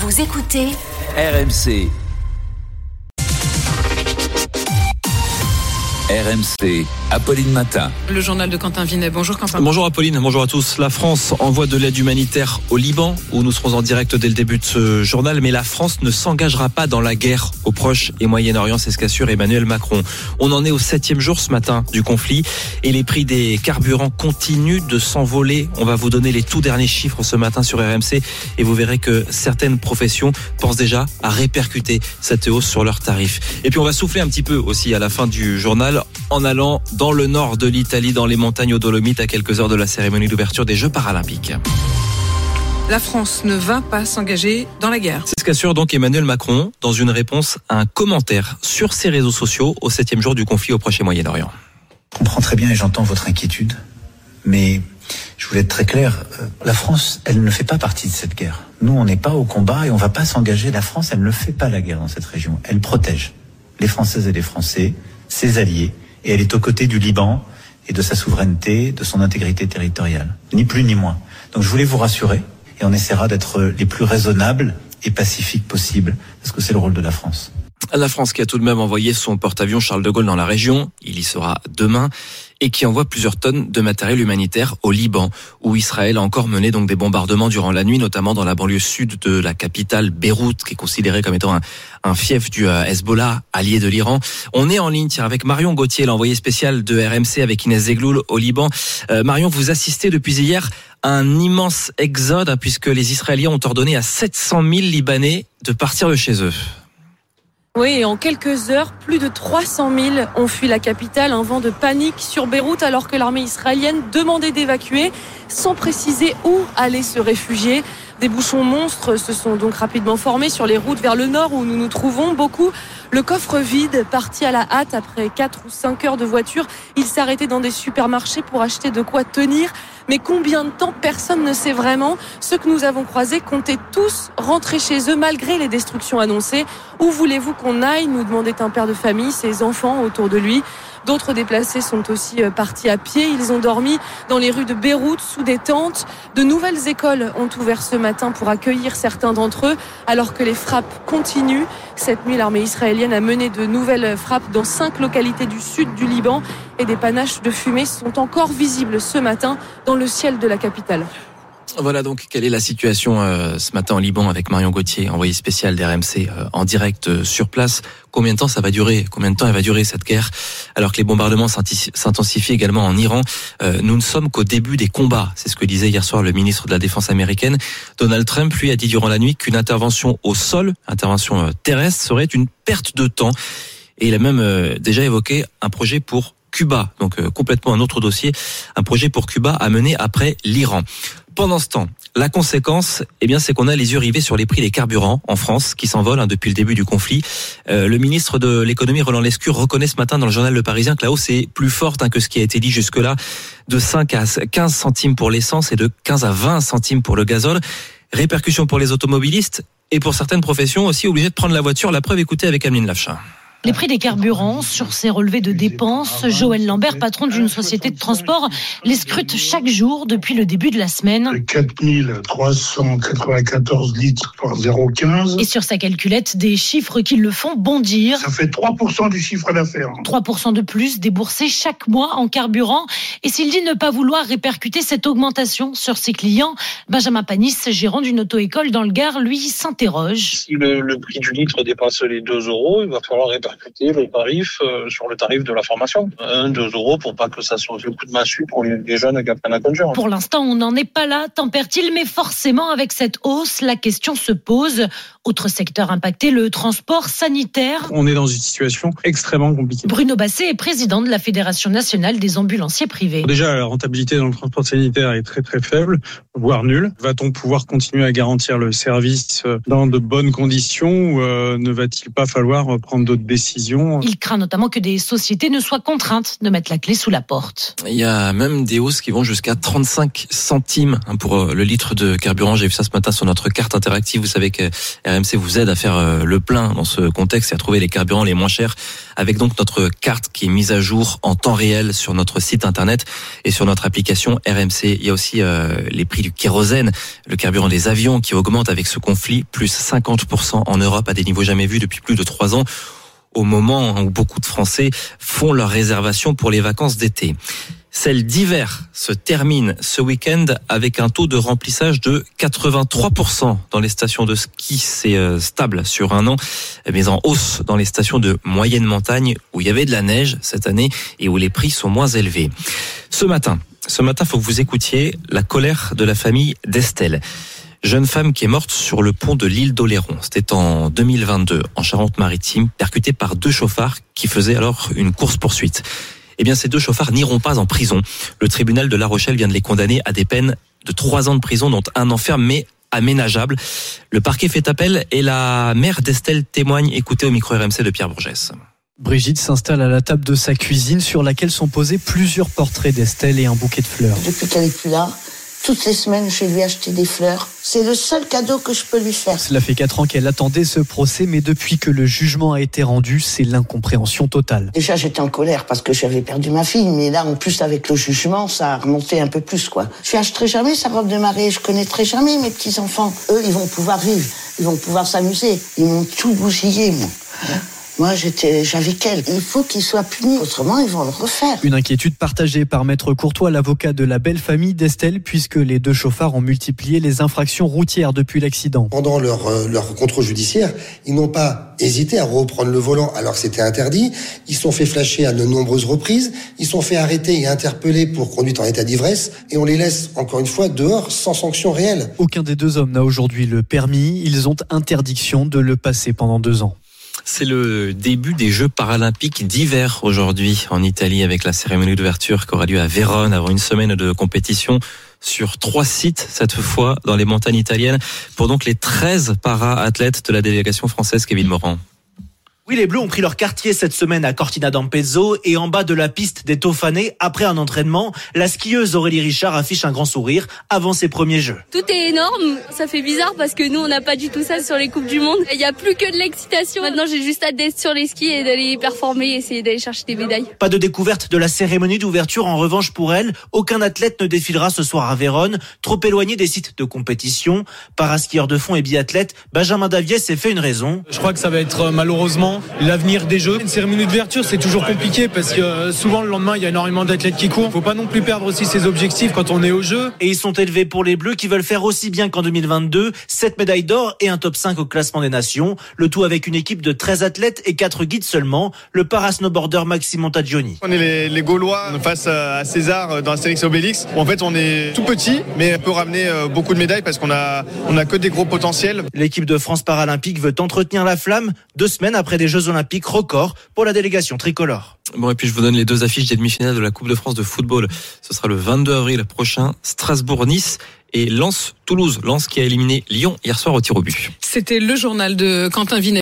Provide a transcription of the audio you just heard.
Vous écoutez RMC. RMC, Apolline Matin. Le journal de Quentin Vinet. Bonjour Quentin. Bonjour Apolline, bonjour à tous. La France envoie de l'aide humanitaire au Liban, où nous serons en direct dès le début de ce journal. Mais la France ne s'engagera pas dans la guerre au Proche et Moyen-Orient, c'est ce qu'assure Emmanuel Macron. On en est au 7e jour ce matin du conflit et les prix des carburants continuent de s'envoler. On va vous donner les tout derniers chiffres ce matin sur RMC et vous verrez que certaines professions pensent déjà à répercuter cette hausse sur leurs tarifs. Et puis on va souffler un petit peu aussi à la fin du journal en allant dans le nord de l'Italie, dans les montagnes aux Dolomites, à quelques heures de la cérémonie d'ouverture des Jeux paralympiques. La France ne va pas s'engager dans la guerre. C'est ce qu'assure donc Emmanuel Macron dans une réponse à un commentaire sur ses réseaux sociaux au 7e jour du conflit au Proche et Moyen-Orient. Je comprends très bien et j'entends votre inquiétude, mais je voulais être très clair, la France, elle ne fait pas partie de cette guerre. Nous, on n'est pas au combat et on ne va pas s'engager. La France, elle ne fait pas la guerre dans cette région. Elle protège les Françaises et les Français, ses alliés, et elle est aux côtés du Liban et de sa souveraineté, de son intégrité territoriale. Ni plus ni moins. Donc je voulais vous rassurer, et on essaiera d'être les plus raisonnables et pacifiques possibles, parce que c'est le rôle de la France. La France qui a tout de même envoyé son porte-avions Charles de Gaulle dans la région, il y sera demain, et qui envoie plusieurs tonnes de matériel humanitaire au Liban, où Israël a encore mené donc des bombardements durant la nuit, notamment dans la banlieue sud de la capitale Beyrouth, qui est considérée comme étant un fief du Hezbollah, allié de l'Iran. On est en ligne avec Marion Gauthier, l'envoyé spécial de RMC avec Inès Zegloul au Liban. Marion, vous assistez depuis hier à un immense exode, puisque les Israéliens ont ordonné à 700 000 Libanais de partir de chez eux. Oui, et en quelques heures, plus de 300 000 ont fui la capitale. Un vent de panique sur Beyrouth alors que l'armée israélienne demandait d'évacuer sans préciser où aller se réfugier. Des bouchons monstres se sont donc rapidement formés sur les routes vers le nord où nous nous trouvons. Beaucoup, le coffre vide, parti à la hâte après 4 ou 5 heures de voiture. Ils s'arrêtaient dans des supermarchés pour acheter de quoi tenir. Mais combien de temps, personne ne sait vraiment. Ceux que nous avons croisés comptaient tous rentrer chez eux malgré les destructions annoncées. Où voulez-vous qu'on aille ? Nous demandait un père de famille, ses enfants autour de lui. D'autres déplacés sont aussi partis à pied. Ils ont dormi dans les rues de Beyrouth sous des tentes. De nouvelles écoles ont ouvert ce matin pour accueillir certains d'entre eux, alors que les frappes continuent. Cette nuit, l'armée israélienne a mené de nouvelles frappes dans 5 localités du sud du Liban et des panaches de fumée sont encore visibles ce matin dans le ciel de la capitale. Voilà donc quelle est la situation ce matin au Liban avec Marion Gauthier, envoyée spéciale d'RMC en direct sur place. Combien de temps ça va durer ? Combien de temps elle va durer cette guerre ? Alors que les bombardements s'intensifient également en Iran, nous ne sommes qu'au début des combats. C'est ce que disait hier soir le ministre de la Défense américaine. Donald Trump, lui, a dit durant la nuit qu'une intervention au sol, intervention terrestre, serait une perte de temps. Et il a même déjà évoqué un projet pour Cuba, donc complètement un autre dossier, un projet pour Cuba à mener après l'Iran. Pendant ce temps, la conséquence, c'est qu'on a les yeux rivés sur les prix des carburants en France qui s'envolent depuis le début du conflit. Le ministre de l'économie Roland Lescure reconnaît ce matin dans le journal Le Parisien que la hausse est plus forte que ce qui a été dit jusque-là, de 5 à 15 centimes pour l'essence et de 15 à 20 centimes pour le gazole. Répercussions pour les automobilistes et pour certaines professions aussi obligées de prendre la voiture. La preuve, écoutez avec Ameline Lafchin. Les prix des carburants sur ces relevés de dépenses, Joël Lambert, patron d'une société de transport, les scrute chaque jour depuis le début de la semaine. 4394 litres par 0,15. Et sur sa calculette, des chiffres qui le font bondir. Ça fait 3% du chiffre d'affaires. 3% de plus déboursés chaque mois en carburant. Et s'il dit ne pas vouloir répercuter cette augmentation sur ses clients, Benjamin Panis, gérant d'une auto-école dans le Gard, lui s'interroge. Si le prix du litre dépasse les 2 €, il va falloir répercuter le tarif sur le tarif de la formation. 2 € pour pas que ça soit le coup de massue pour les jeunes qui apprennent à conduire. Pour l'instant, on n'en est pas là, tempère-t-il, mais forcément, avec cette hausse, la question se pose. Autre secteur impacté, le transport sanitaire. On est dans une situation extrêmement compliquée. Bruno Basset est président de la Fédération nationale des ambulanciers privés. Déjà, la rentabilité dans le transport sanitaire est très très faible, voire nulle. Va-t-on pouvoir continuer à garantir le service dans de bonnes conditions ou ne va-t-il pas falloir prendre d'autres décisions décision. Il craint notamment que des sociétés ne soient contraintes de mettre la clé sous la porte. Il y a même des hausses qui vont jusqu'à 35 centimes pour le litre de carburant. J'ai vu ça ce matin sur notre carte interactive. Vous savez que RMC vous aide à faire le plein dans ce contexte et à trouver les carburants les moins chers avec donc notre carte qui est mise à jour en temps réel sur notre site internet et sur notre application RMC. Il y a aussi les prix du kérosène, le carburant des avions qui augmente avec ce conflit, plus 50% en Europe à des niveaux jamais vus depuis plus de 3 ans, au moment où beaucoup de Français font leurs réservations pour les vacances d'été. Celle d'hiver se termine ce week-end avec un taux de remplissage de 83% dans les stations de ski. C'est stable sur un an, mais en hausse dans les stations de moyenne montagne où il y avait de la neige cette année et où les prix sont moins élevés. Ce matin, faut que vous écoutiez la colère de la famille d'Estelle. Jeune femme qui est morte sur le pont de l'île d'Oléron. C'était en 2022, en Charente-Maritime, percutée par 2 chauffards qui faisaient alors une course-poursuite. Eh bien, ces 2 chauffards n'iront pas en prison. Le tribunal de La Rochelle vient de les condamner à des peines de 3 ans de prison, dont 1 an ferme, mais aménageable. Le parquet fait appel et la mère d'Estelle témoigne. Écoutez au micro RMC de Pierre Bourgès. Brigitte s'installe à la table de sa cuisine sur laquelle sont posés plusieurs portraits d'Estelle et un bouquet de fleurs. Depuis qu'elle est plus là, toutes les semaines, je lui ai acheté des fleurs. C'est le seul cadeau que je peux lui faire. Cela fait 4 ans qu'elle attendait ce procès, mais depuis que le jugement a été rendu, c'est l'incompréhension totale. Déjà, j'étais en colère parce que j'avais perdu ma fille, mais là, en plus, avec le jugement, ça a remonté un peu plus, quoi. Je n'achèterai jamais sa robe de mariée, je connaîtrai jamais mes petits-enfants. Eux, ils vont pouvoir vivre, ils vont pouvoir s'amuser. Ils m'ont tout bousillé, moi. Moi, j'avais qu'elle. Il faut qu'ils soient punis, autrement ils vont le refaire. Une inquiétude partagée par Maître Courtois, l'avocat de la belle famille d'Estelle, puisque les 2 chauffards ont multiplié les infractions routières depuis l'accident. Pendant leur contrôle judiciaire, ils n'ont pas hésité à reprendre le volant alors que c'était interdit. Ils sont fait flasher à de nombreuses reprises. Ils sont fait arrêter et interpeller pour conduite en état d'ivresse. Et on les laisse, encore une fois, dehors sans sanction réelle. Aucun des 2 hommes n'a aujourd'hui le permis. Ils ont interdiction de le passer pendant 2 ans. C'est le début des Jeux paralympiques d'hiver aujourd'hui en Italie avec la cérémonie d'ouverture qui aura lieu à Vérone avant une semaine de compétition sur 3 sites cette fois dans les montagnes italiennes pour donc les 13 para-athlètes de la délégation française. Kevin Morand. Oui, les Bleus ont pris leur quartier cette semaine à Cortina d'Ampezzo et en bas de la piste des Tofanés, après un entraînement, la skieuse Aurélie Richard affiche un grand sourire avant ses premiers Jeux. Tout est énorme, ça fait bizarre parce que nous on n'a pas du tout ça sur les Coupes du Monde. Il n'y a plus que de l'excitation. Maintenant j'ai juste hâte d'être sur les skis et d'aller performer et essayer d'aller chercher des médailles. Pas de découverte de la cérémonie d'ouverture en revanche pour elle. Aucun athlète ne défilera ce soir à Vérone, trop éloigné des sites de compétition. Paraskieur de fond et biathlète, Benjamin Davies s'est fait une raison. Je crois que ça va être malheureusement l'avenir des Jeux. Une cérémonie d'ouverture, c'est toujours compliqué parce que souvent le lendemain, il y a énormément d'athlètes qui courent. Faut pas non plus perdre aussi ses objectifs quand on est aux Jeux. Et ils sont élevés pour les Bleus qui veulent faire aussi bien qu'en 2022, 7 médailles d'or et un top 5 au classement des nations. Le tout avec une équipe de 13 athlètes et 4 guides seulement. Le parasnowboarder Maxime Montagioni. On est les Gaulois face à César dans Astérix et Obélix. En fait, on est tout petit, mais on peut ramener beaucoup de médailles parce qu'on a que des gros potentiels. L'équipe de France paralympique veut entretenir la flamme 2 semaines après des Jeux olympiques record pour la délégation tricolore. Bon, et puis je vous donne les 2 affiches des demi-finales de la Coupe de France de football. Ce sera le 22 avril prochain, Strasbourg-Nice et Lens-Toulouse. Lens qui a éliminé Lyon hier soir au tir au but. C'était le journal de Quentin Vinet.